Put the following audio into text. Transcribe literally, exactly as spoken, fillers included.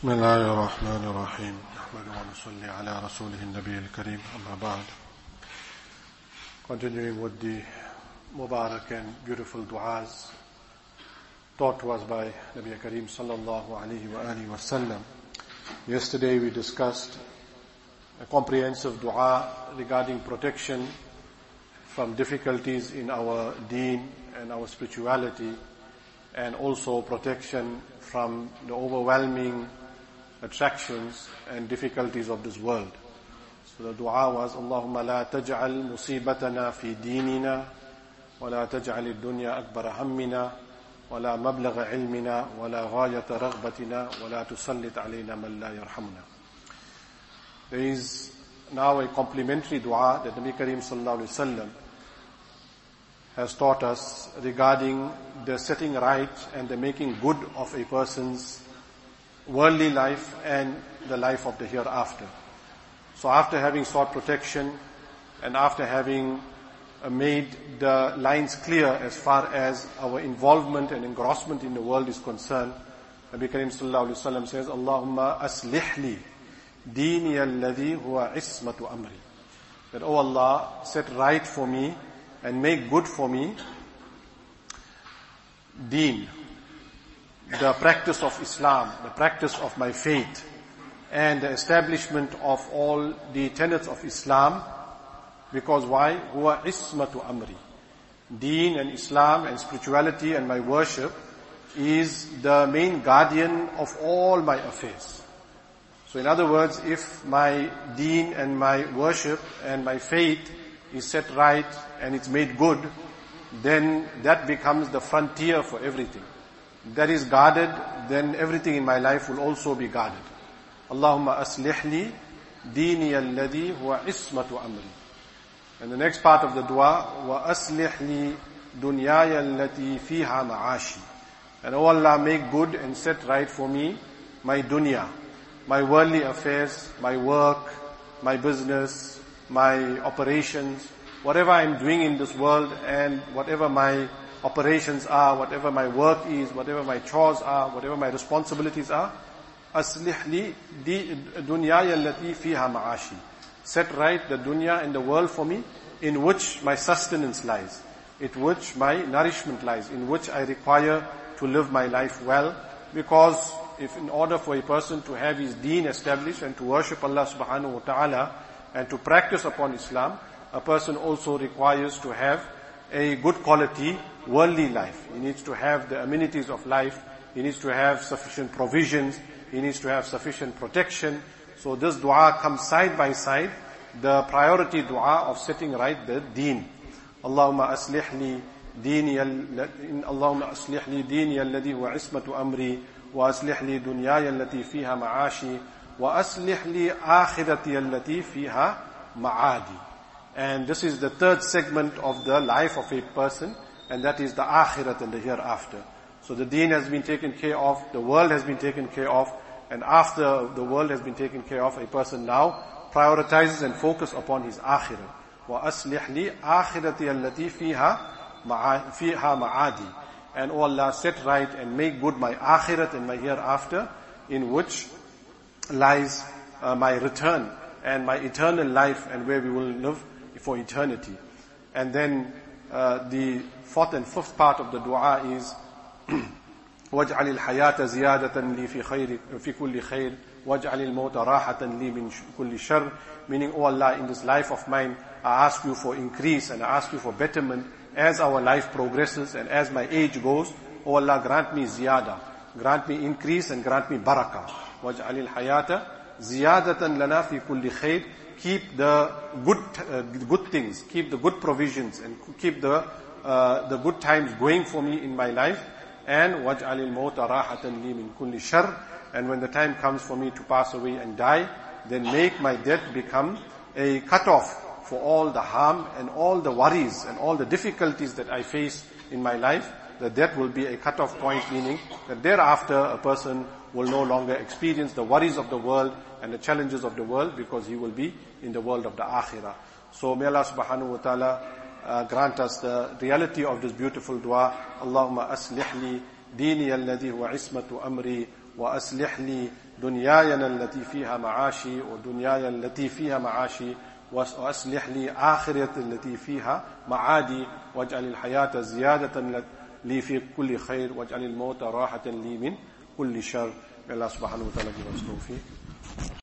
بسم الله الرحمن الرحيم نحمد ونصلي على رسوله النبي الكريم أما بعد. Continuing with the Mubarak and beautiful du'as taught to us by Nabi Kareem sallallahu alayhi wa alihi wa sallam. Yesterday we discussed a comprehensive dua regarding protection from difficulties in our deen and our spirituality, and also protection from the overwhelming attractions and difficulties of this world. So the dua was, Allahumma la taj'al musibatana fi dinina, wa la taj'al ad-dunya akbar hammina, wa la mablagha ilmina, wa la ghayata raghbatina, wa la tusallit alayna man la yarhamna. There is now a complementary dua that Nabi Kareem sallallahu alayhi wa sallam has taught us regarding the setting right and the making good of a person's worldly life and the life of the hereafter. So after having sought protection and after having made the lines clear as far as our involvement and engrossment in the world is concerned, Nabi Kareem sallallahu alayhi wa sallam says, Allahumma aslih li dini alladhi huwa ismatu amri. That, oh Allah, set right for me and make good for me deen, the practice of Islam, the practice of my faith, and the establishment of all the tenets of Islam. Because why? Huwa ismatu amri. Deen and Islam and spirituality and my worship is the main guardian of all my affairs. So in other words, if my deen and my worship and my faith is set right and it's made good, then that becomes the frontier for everything. That is guarded, then everything in my life will also be guarded. Allahumma aslih li dini alladhi huwa ismatu amri. And the next part of the dua, wa aslih li dunyaya allati fiha ma'ashi. And oh Allah, make good and set right for me my dunya, my worldly affairs, my work, my business, my operations, whatever I'm doing in this world, and whatever my operations are, whatever my work is, whatever my chores are, whatever my responsibilities are, aslih li dunyaya allati fiha ma'ashi. Set right the dunya and the world for me, in which my sustenance lies, in which my nourishment lies, in which I require to live my life well. Because if in order for a person to have his deen established and to worship Allah subhanahu wa ta'ala and to practice upon Islam, a person also requires to have a good quality worldly life. He needs to have the amenities of life. He needs to have sufficient provisions. He needs to have sufficient protection. So this dua comes side by side, the priority dua of setting right the deen. Allahumma aslih li dini Allahumma aslih li dini alladhi huwa ismatu amri, wa aslih li dunyaya allati fiha ma'ashi, wa aslih li akhirati allati fiha ma'adi. And this is the third segment of the life of a person, and that is the akhirat and the hereafter. So the deen has been taken care of, the world has been taken care of, and after the world has been taken care of, a person now prioritizes and focuses upon his akhirat. Wa aslih li akhirati allati fiha fiha ma'adi. And oh Allah, set right and make good my akhirat and my hereafter, in which lies uh, my return and my eternal life, and where we will live for eternity. And then uh, the fourth and fifth part of the dua is وَاجْعَلِ الْحَيَاةَ زِيَادَةً لِي فِي خَيْرِ فِي كُلِّ خَيْرٍ وَاجْعَلِ الْمَوْتَ رَاحَةً لِي مِنْ كُلِّ شَرٍ. Meaning, oh Allah, in this life of mine, I ask you for increase and I ask you for betterment as our life progresses and as my age goes. Oh Allah, grant me ziyada, grant me increase and grant me barakah. وَاجْعَلِ الْحَيَاةَ زِيَادَةً لَنَا فِي كُلِّ خَيْرٍ. Keep the good uh, good things, keep the good provisions, and keep the uh, the good times going for me in my life. And وَاجْعَلِ الْمَوْتَ رَاحَةً لِي مِنْ كُلِّ شَرٍ. And when the time comes for me to pass away and die, then make my death become a cutoff for all the harm and all the worries and all the difficulties that I face in my life. That death will be a cutoff point, meaning that thereafter a person will no longer experience the worries of the world and the challenges of the world, because he will be in the world of the akhirah. So may Allah subhanahu wa ta'ala uh, grant us the reality of this beautiful dua. Allahumma aslih li ديني الذي هو عصمة أمري وأصلح لي دنياي التي فيها معاشي ودنياي التي فيها معاشي وأصلح لي آخرة التي فيها معادي واجعل الحياة زيادة لي في كل خير واجعل الموت راحة لي من كل شر. May Allah subhanahu wa ta'ala give us tawfiq.